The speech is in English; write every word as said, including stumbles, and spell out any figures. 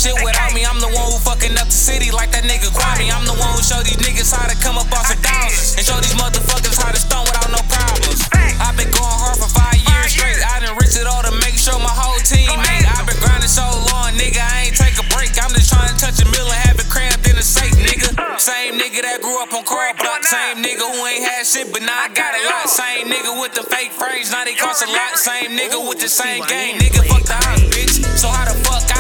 shit without me. I'm the one who fucking up the city like that nigga Kwame. I'm the one who show these niggas how to come up off some thousands and show these motherfuckers how to stone without no problems. I've been going hard for five years straight. I done risked it all to make sure my whole team made. I've been grinding so long, nigga, I ain't take a break. I'm just trying to touch a mill and have it crammed in a safe, nigga. Same nigga that grew up on car block. Same nigga who ain't had shit, but now I got a lot. Same nigga with the fake frames, now they cost a lot. Same nigga with the same game, nigga, fuck the house, bitch. So how the fuck I